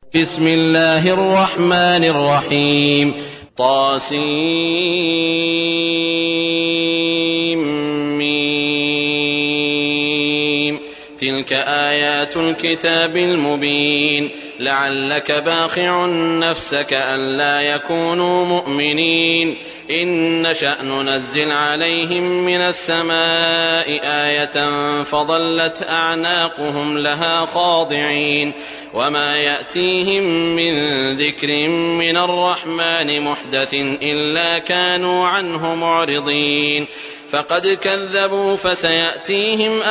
بسم الله الرحمن الرحيم. طاسيم. تلك آيات الكتاب المبين. لعلك باخع نفسك ألا يكونوا مؤمنين. إن نشأ ننزل عليهم من السماء آية فظلت أعناقهم لها خاضعين. وما يأتيهم من ذكر من الرحمن محدث إلا كانوا عنه معرضين. فقد كذبوا فسيأتيهم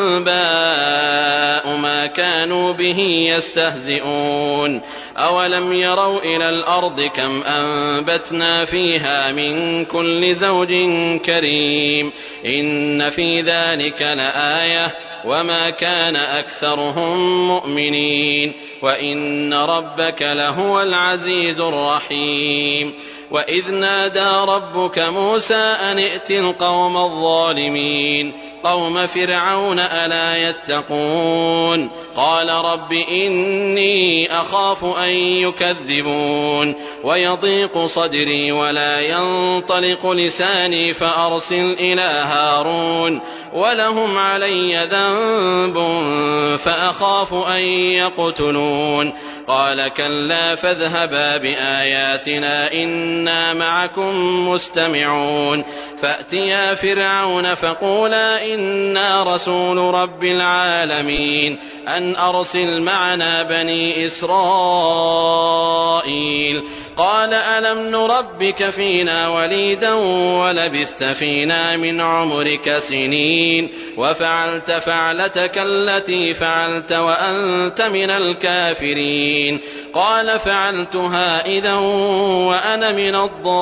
أنباء ما كانوا به يستهزئون. أولم يروا إلى الأرض كم أنبتنا فيها من كل زوج كريم. إن في ذلك لآية وما كان أكثرهم مؤمنين وإن ربك لهو العزيز الرحيم. وإذ نادى ربك موسى أن ائت القوم الظالمين قوم فرعون ألا يتقون. قال رب إني أخاف أن يكذبون ويضيق صدري ولا ينطلق لساني فأرسل إلى هارون ولهم علي ذنب فأخاف أن يقتلون. قال كلا فاذهبا بآياتنا إنا معكم مستمعون. فأتيا فرعون فقولا إنا رسول رب العالمين أن أرسل معنا بني إسرائيل. قال ألم نربك فينا وليدا ولبثت فينا من عمرك سنين وفعلت فعلتك التي فعلت وأنت من الكافرين. قال فعلتها إذا وأنا من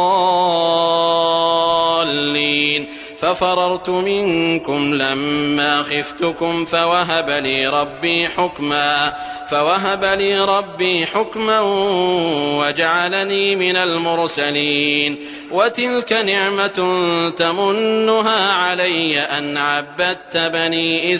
الضالين ففررت منكم لما خفتكم فوهب لي ربي حكما وجعلني من المرسلين. وتلك نعمة تمنها علي أن عبدت بني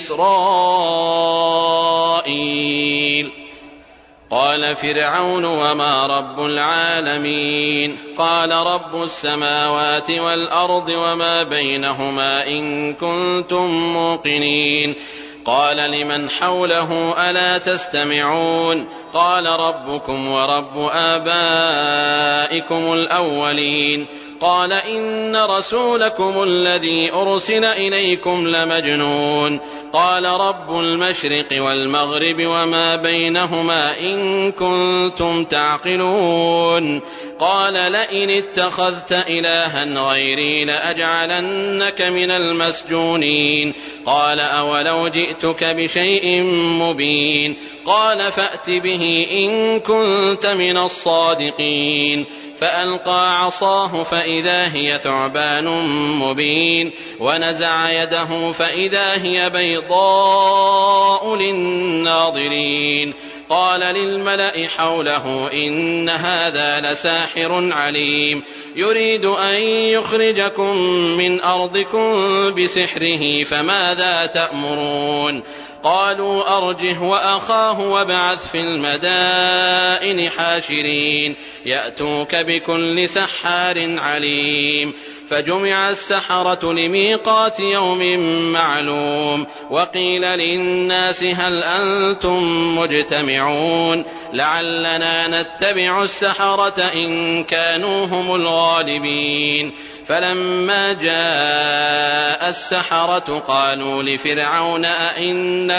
إسرائيل. قال فرعون وما رب العالمين. قال رب السماوات والأرض وما بينهما إن كنتم موقنين. قال لمن حوله ألا تستمعون. قال ربكم ورب آبائكم الأولين. قال إن رسولكم الذي أرسل إليكم لمجنون. قال رب المشرق والمغرب وما بينهما إن كنتم تعقلون. قال لئن اتخذت إلها غيري لأجعلنك من المسجونين. قال أولو جئتك بشيء مبين. قال فأت به إن كنت من الصادقين. فألقى عصاه فإذا هي ثعبان مبين ونزع يده فإذا هي بيضاء للناظرين. قال للملأ حوله إن هذا لساحر عليم يريد أن يخرجكم من أرضكم بسحره فماذا تأمرون. قالوا أرجه وأخاه وابعث في المدائن حاشرين يأتوك بكل سحار عليم. فجمع السحرة لميقات يوم معلوم. وقيل للناس هل أنتم مجتمعون لعلنا نتبع السحرة إن كانوا هم الغالبين. فلما جاء السحرة قالوا لفرعون أئن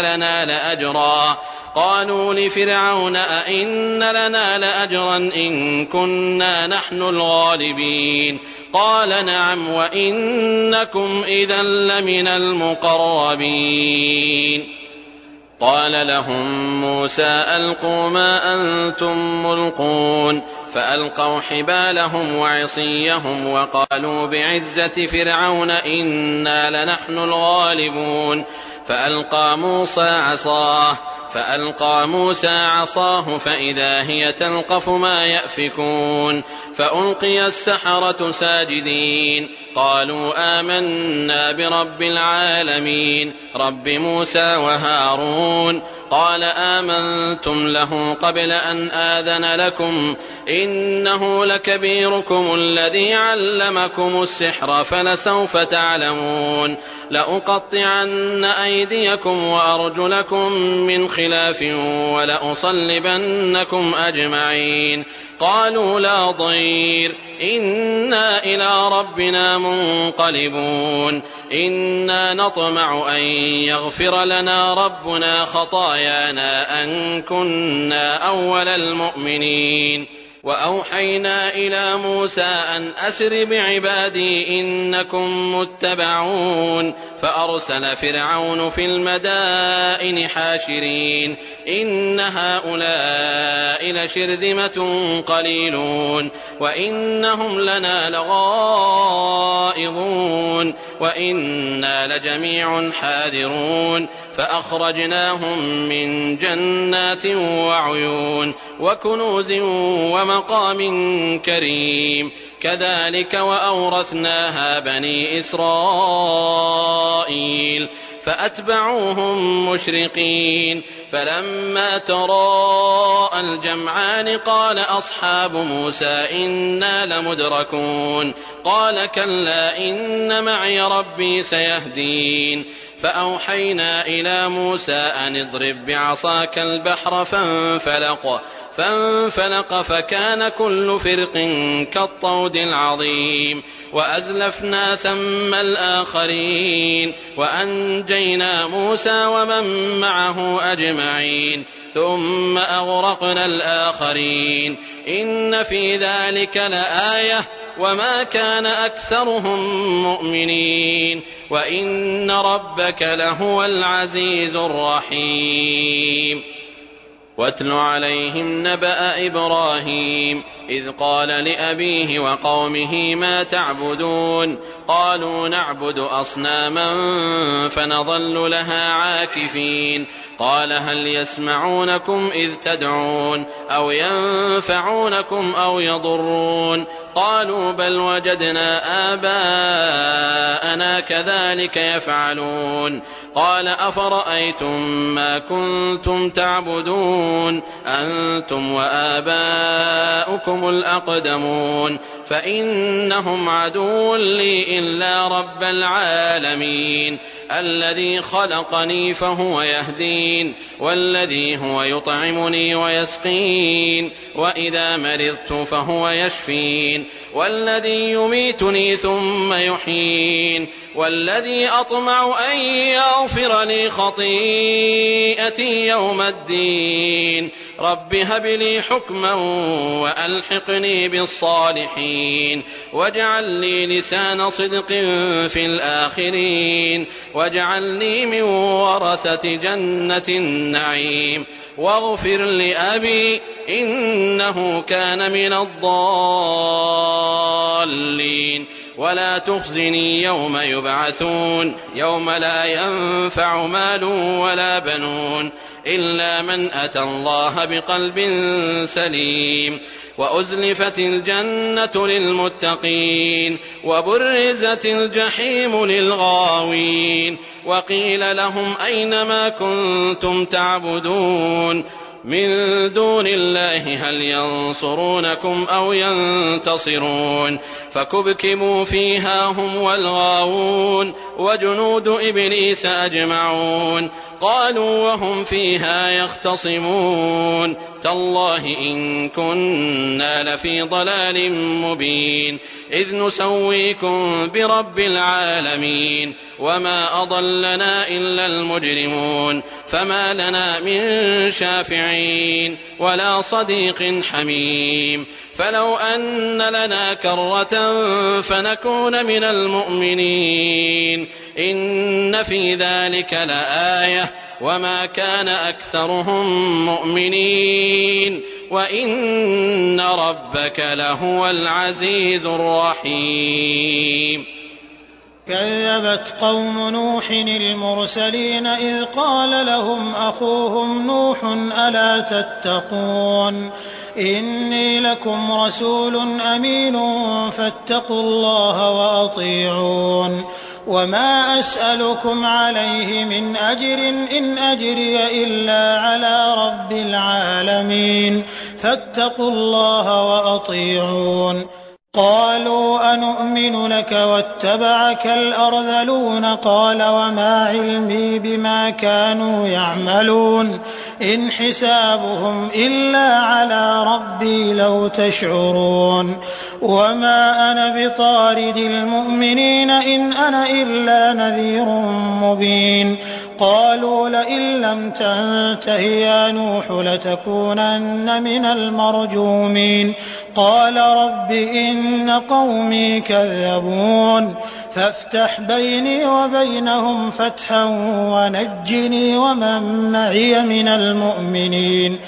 لنا لأجرا إن كنا نحن الغالبين. قال نعم وإنكم إذا لمن المقربين. قال لهم موسى ألقوا ما أنتم ملقون. فألقوا حبالهم وعصيهم وقالوا بعزة فرعون إنا لنحن الغالبون. فألقى موسى عصاه فإذا هي تلقف ما يأفكون. فألقي السحرة ساجدين قالوا آمنا برب العالمين رب موسى وهارون. قال آمنتم له قبل أن آذن لكم إنه لكبيركم الذي علمكم السحر فلسوف تعلمون لأقطعن أيديكم وأرجلكم من خلاف ولأصلبنكم أجمعين قالوا لا ضير إنا إلى ربنا منقلبون إنا نطمع أن يغفر لنا ربنا خطايانا أن كنا أول المؤمنين وأوحينا إلى موسى أن أسر بعبادي إنكم متبعون فأرسل فرعون في المدائن حاشرين إن هؤلاء لشرذمة قليلون وإنهم لنا لغائظون وإنا لجميع حاذرون فأخرجناهم من جنات وعيون وكنوز ومقام كريم كذلك وأورثناها بني إسرائيل فأتبعوهم مشرقين فلما تراءى الجمعان قال أصحاب موسى إنا لمدركون قال كلا إن معي ربي سيهدين فأوحينا إلى موسى أن اضرب بعصاك البحر فانفلق فكان كل فرق كالطود العظيم وأزلفنا ثم الآخرين وأنجينا موسى ومن معه أجمعين ثم أغرقنا الآخرين إن في ذلك لآية وما كان أكثرهم مؤمنين وإن ربك لهو العزيز الرحيم واتل عليهم نبأ إبراهيم إذ قال لأبيه وقومه ما تعبدون قالوا نعبد أصناما فنظل لها عاكفين قال هل يسمعونكم إذ تدعون أو ينفعونكم أو يضرون قالوا بل وجدنا آباءنا كذلك يفعلون قال أفرأيتم ما كنتم تعبدون أنتم وآباؤكم الأقدمون فإنهم عدو لي إلا رب العالمين الذي خلقني فهو يهدين والذي هو يطعمني ويسقين وإذا مرضت فهو يشفين والذي يميتني ثم يحيين والذي أطمع أن يغفر لي خطيئتي يوم الدين رب هب لي حكما وألحقني بالصالحين واجعل لي لسان صدق في الآخرين واجعلني من ورثة جنة النعيم واغفر لأبي إنه كان من الضالين ولا تخزني يوم يبعثون يوم لا ينفع مال ولا بنون إلا من أتى الله بقلب سليم وأزلفت الجنة للمتقين وبرزت الجحيم للغاوين وقيل لهم أين ما كنتم تعبدون من دون الله هل ينصرونكم أو ينتصرون فكبكبوا فيها هم والغاوون وجنود إبليس أجمعون قالوا وهم فيها يختصمون تالله إن كنا لفي ضلال مبين إذ نسويكم برب العالمين وما أضلنا إلا المجرمون فما لنا من شافعين ولا صديق حميم فلو أن لنا كرة فنكون من المؤمنين إن في ذلك لآية وما كان أكثرهم مؤمنين وإن ربك لهو العزيز الرحيم كذبت قوم نوح المرسلين إذ قال لهم أخوهم نوح ألا تتقون إني لكم رسول أمين فاتقوا الله وأطيعون وما أسألكم عليه من أجر إن أجري إلا على رب العالمين فاتقوا الله وأطيعون قالوا أنؤمن لك واتبعك الأرذلون قال وما علمي بما كانوا يعملون إن حسابهم إلا على ربي لو تشعرون وما أنا بطارد المؤمنين إن أنا إلا نذير مبين قالوا لئن لم تنته يا نوح لتكونن من المرجومين قال رب إن قومي كذبون فافتح بيني وبينهم فتحا ونجني ومن معي من المؤمنين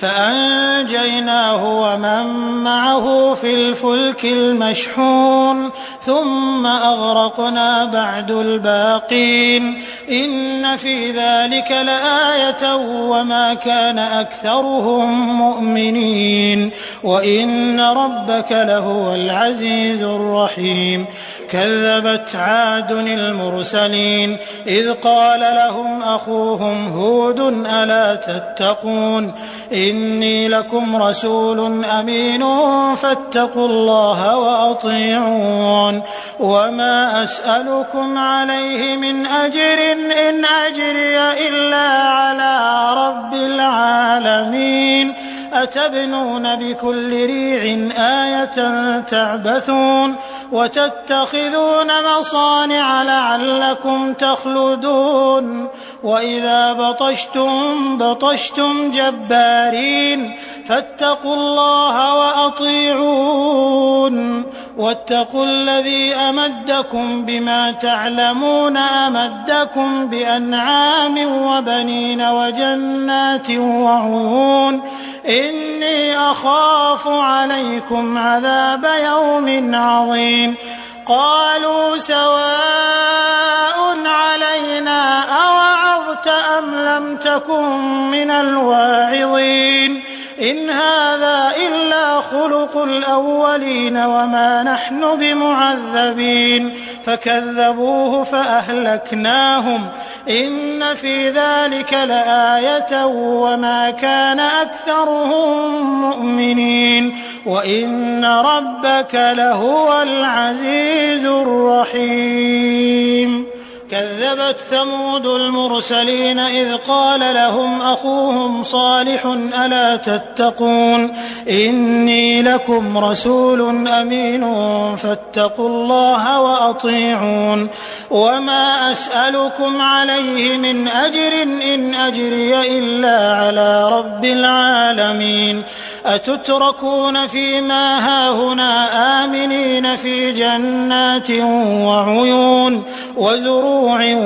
فأنجيناه ومن معه في الفلك المشحون ثم أغرقنا بعد الباقين إن في ذلك لآية وما كان أكثرهم مؤمنين وإن ربك لهو العزيز الرحيم كذبت عاد المرسلين إذ قال لهم أخوهم هود ألا تتقون إني لكم رسول أمين فاتقوا الله وأطيعون وما أسألكم عليه من أجر إن أجري إلا على رب العالمين أتبنون بكل ريع آية تعبثون وتتخذون مصانع لعلكم تخلدون وإذا بطشتم جبارين فاتقوا الله وأطيعون واتقوا الذي أمدكم بما تعلمون أمدكم بأنعام وبنين وجنات وعيون إني أخاف عليكم عذاب يوم عظيم قالوا سواء علينا أوعظت أم لم تكن من الواعظين إن هذا إلا خلق الأولين وما نحن بمعذبين فكذبوه فأهلكناهم إن في ذلك لآية وما كان أكثرهم مؤمنين وإن ربك لهو العزيز الرحيم كذبت ثمود المرسلين إذ قال لهم أخوهم صالح ألا تتقون إني لكم رسول أمين فاتقوا الله وأطيعون وما أسألكم عليه من أجر إن أجري إلا على رب العالمين أتتركون فيما هاهنا آمنين في جنات وعيون وزروع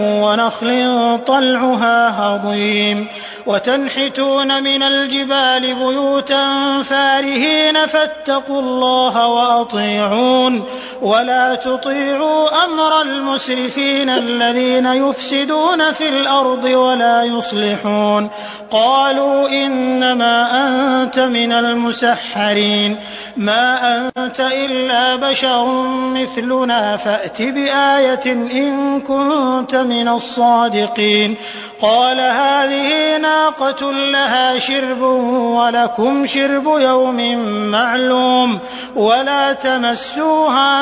ونخل طلعها هضيم وتنحتون من الجبال بيوتا فارهين فاتقوا الله وأطيعون ولا تطيعوا أمر المسرفين الذين يفسدون في الأرض ولا يصلحون قالوا إنما أنت من المسحرين ما أنت إلا بشر مثلنا فأت بآية إن كنت من الصادقين قال هذه ناقة لها شرب ولكم شرب يوم معلوم ولا تمسوها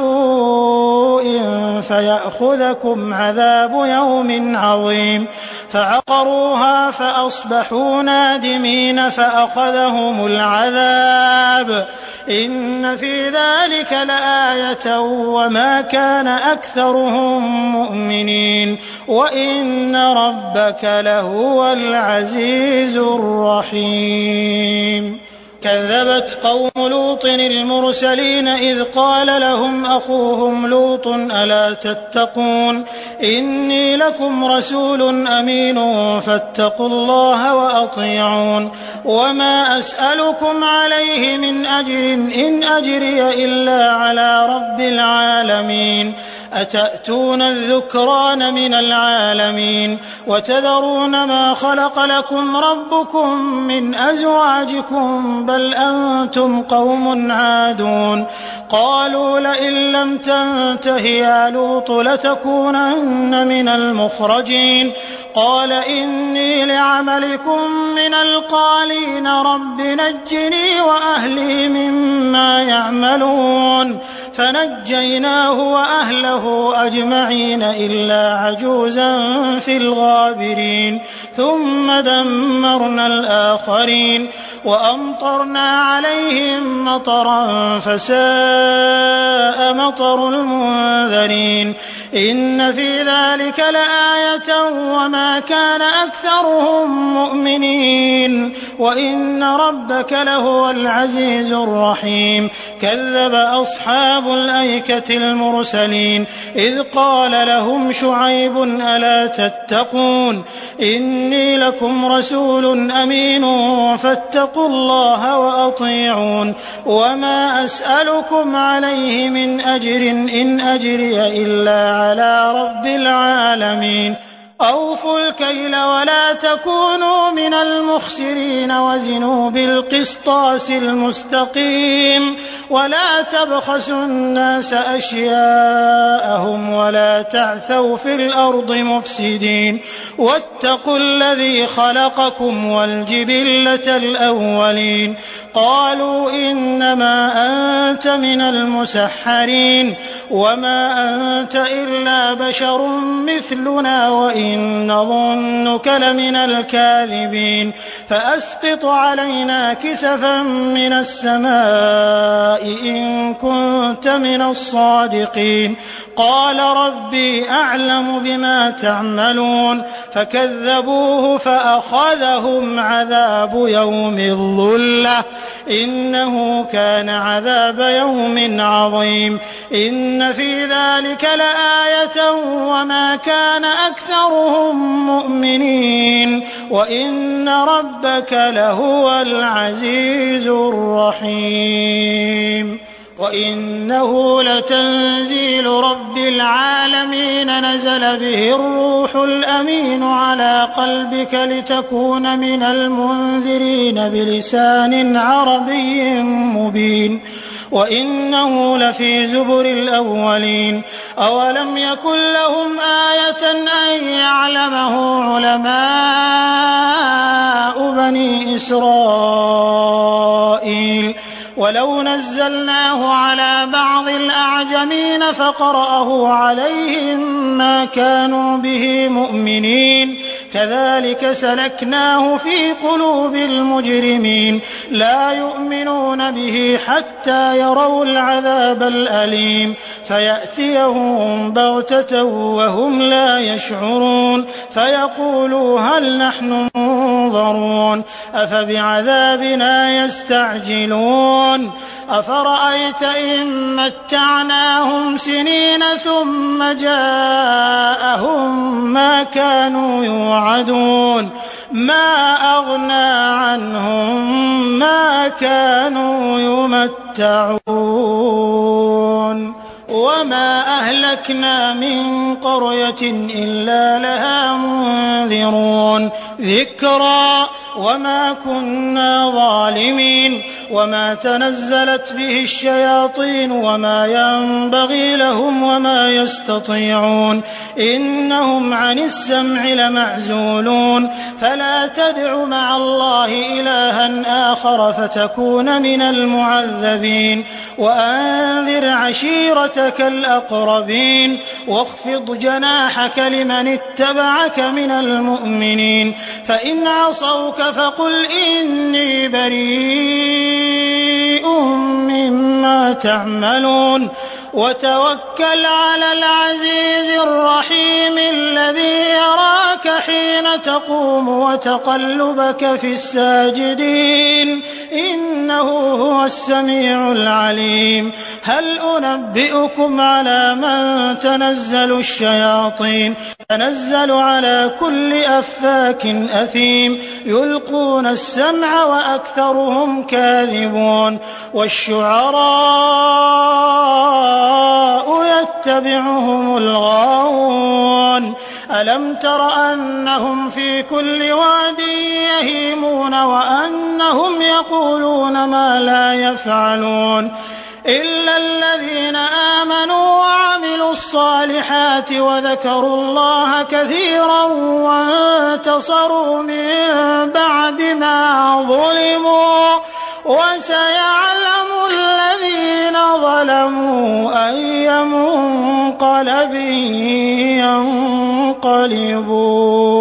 بسوء فيأخذكم عذاب يوم عظيم فعقروها فأصبحوا نادمين فأخذهم العذاب إن في ذلك لآية وما كان أكثرهم مؤمنين وإن ربك لهو العزيز الرحيم كذبت قوم لوط المرسلين إذ قال لهم أخوهم لوط ألا تتقون إني لكم رسول أمين فاتقوا الله وأطيعون وما أسألكم عليه من أجر إن أجري إلا على رب العالمين أتأتون الذكران من العالمين وتذرون ما خلق لكم ربكم من أزواجكم بل أنتم قوم عادون قالوا لئن لم تنته يا لوط لتكونن من المخرجين قال إني لعملكم من القالين رب نجني وأهلي مما يعملون فنجيناه وأهله أجمعين إلا عجوزا في الغابرين ثم دمرنا الآخرين وأمطرنا عليهم مطرا فساء مطر المنذرين إن في ذلك لآية وما كان أكثرهم مؤمنين وإن ربك لهو العزيز الرحيم كذب أصحاب الأيكة المرسلين إذ قال لهم شعيب ألا تتقون إني لكم رسول أمين فاتقوا الله وأطيعون وما أسألكم عليه من أجر إن أجري إلا على رب العالمين أوفوا الكيل ولا تكونوا من المخسرين وزنوا بالقسطاس المستقيم ولا تبخسوا الناس أشياءهم ولا تعثوا في الأرض مفسدين واتقوا الذي خلقكم والجبلة الأولين قالوا إنما أنت من المسحرين وما أنت إلا بشر مثلنا وإن نظنك لمن الكاذبين فأسقط علينا كسفا من السماء إن كنت من الصادقين قال ربي أعلم بما تعملون فكذبوه فأخذهم عذاب يوم الظلة إنه كان عذاب يوم عظيم إن في ذلك لآية وما كان أكثرهم مؤمنين وإن ربك لهو العزيز الرحيم وإنه لتنزيل رب العالمين نزل به الروح الأمين على قلبك لتكون من المنذرين بلسان عربي مبين وإنه لفي زبر الأولين أولم يكن لهم آية أن يعلمه علماء بني إسرائيل ولو نزلناه على بعض الأعجمين فقرأه عليهم ما كانوا به مؤمنين كذلك سلكناه في قلوب المجرمين لا يؤمنون به حتى يروا العذاب الأليم فيأتيهم بغتة وهم لا يشعرون فيقولوا هل نحن منظرون أفبعذابنا يستعجلون أفرأيت إن متعناهم سنين ثم جاءهم ما كانوا يوعدون ما أغنى عنهم ما كانوا يمتعون وما أهلكنا من قرية إلا لها منذرون ذكرى وما كنا ظالمين وما تنزلت به الشياطين وما ينبغي لهم وما يستطيعون إنهم عن السمع لمعزولون فلا تدع مع الله إلها آخر فتكون من المعذبين وأنذر عشيرتك الأقربين واخفض جناحك لمن اتبعك من المؤمنين فإن عصوك فقل إني بريء مما تعملون وتوكل على العزيز الرحيم الذي يراك حين تقوم وتقلبك في الساجدين إنه هو السميع العليم هل أنبئكم على من تنزل الشياطين تنزل على كل أفاك أثيم يلقون السمع وأكثرهم كاذبون والشعراء يتبعهم الغاوون ألم تر أنهم في كل واد يهيمون وأنهم يقولون ما لا يفعلون إلا الذين آمنوا وعملوا الصالحات وذكروا الله كثيرا وانتصروا من بعد ما ظلموا وسيعلم الذين ظلموا أي منقلب ينقلبون.